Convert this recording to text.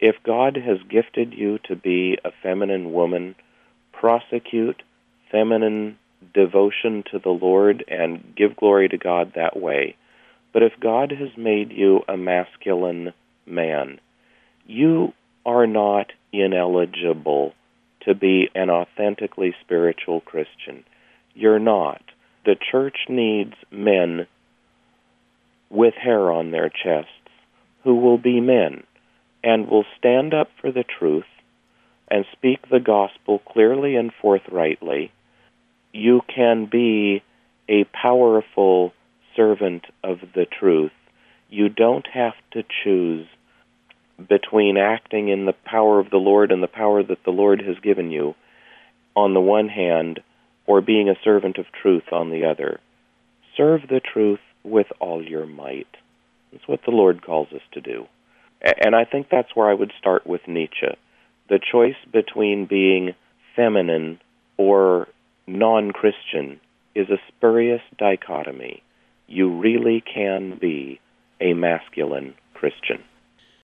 If God has gifted you to be a feminine woman, prosecute feminine devotion to the Lord and give glory to God that way. But if God has made you a masculine man, you are not ineligible to be an authentically spiritual Christian. You're not. The church needs men with hair on their chests who will be men and will stand up for the truth and speak the gospel clearly and forthrightly. You can be a powerful servant of the truth. You don't have to choose between acting in the power of the Lord and the power that the Lord has given you on the one hand, or being a servant of truth on the other. Serve the truth with all your might. That's what the Lord calls us to do. And I think that's where I would start with Nietzsche. The choice between being feminine or non-Christian is a spurious dichotomy. You really can be a masculine Christian.